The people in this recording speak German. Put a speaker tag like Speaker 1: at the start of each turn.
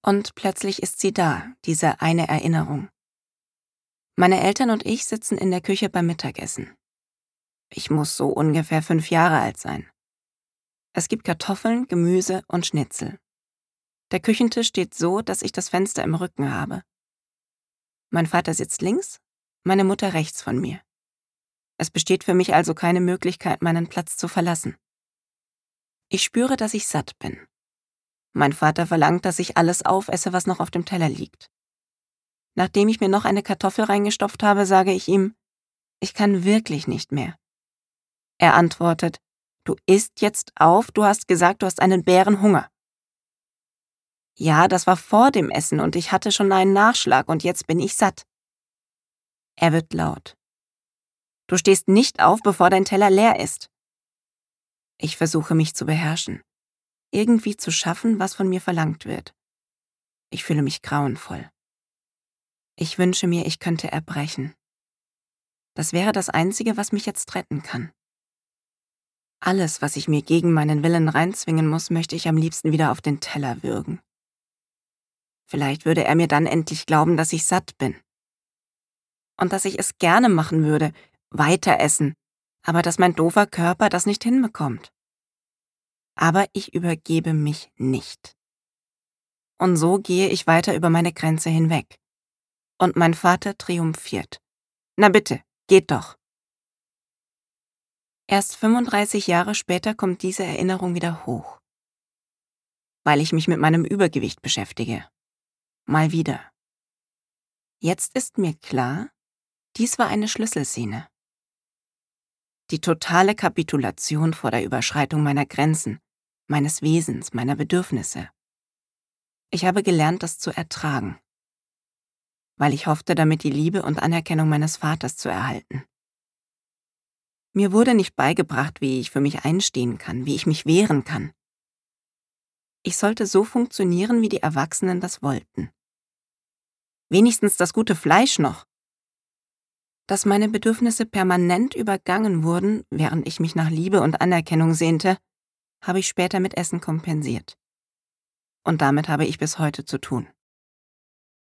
Speaker 1: Und plötzlich ist sie da, diese eine Erinnerung. Meine Eltern und ich sitzen in der Küche beim Mittagessen. Ich muss so ungefähr 5 Jahre alt sein. Es gibt Kartoffeln, Gemüse und Schnitzel. Der Küchentisch steht so, dass ich das Fenster im Rücken habe. Mein Vater sitzt links, meine Mutter rechts von mir. Es besteht für mich also keine Möglichkeit, meinen Platz zu verlassen. Ich spüre, dass ich satt bin. Mein Vater verlangt, dass ich alles aufesse, was noch auf dem Teller liegt. Nachdem ich mir noch eine Kartoffel reingestopft habe, sage ich ihm, ich kann wirklich nicht mehr. Er antwortet, du isst jetzt auf, du hast gesagt, du hast einen Bärenhunger. Ja, das war vor dem Essen und ich hatte schon einen Nachschlag und jetzt bin ich satt. Er wird laut. Du stehst nicht auf, bevor dein Teller leer ist. Ich versuche mich zu beherrschen, irgendwie zu schaffen, was von mir verlangt wird. Ich fühle mich grauenvoll. Ich wünsche mir, ich könnte erbrechen. Das wäre das Einzige, was mich jetzt retten kann. Alles, was ich mir gegen meinen Willen reinzwingen muss, möchte ich am liebsten wieder auf den Teller würgen. Vielleicht würde er mir dann endlich glauben, dass ich satt bin. Und dass ich es gerne machen würde, weiter essen, aber dass mein doofer Körper das nicht hinbekommt. Aber ich übergebe mich nicht. Und so gehe ich weiter über meine Grenze hinweg. Und mein Vater triumphiert. Na bitte, geht doch. Erst 35 Jahre später kommt diese Erinnerung wieder hoch. Weil ich mich mit meinem Übergewicht beschäftige. Mal wieder. Jetzt ist mir klar, dies war eine Schlüsselszene. Die totale Kapitulation vor der Überschreitung meiner Grenzen, meines Wesens, meiner Bedürfnisse. Ich habe gelernt, das zu ertragen, weil ich hoffte, damit die Liebe und Anerkennung meines Vaters zu erhalten. Mir wurde nicht beigebracht, wie ich für mich einstehen kann, wie ich mich wehren kann. Ich sollte so funktionieren, wie die Erwachsenen das wollten. Wenigstens das gute Fleisch noch. Dass meine Bedürfnisse permanent übergangen wurden, während ich mich nach Liebe und Anerkennung sehnte, habe ich später mit Essen kompensiert. Und damit habe ich bis heute zu tun.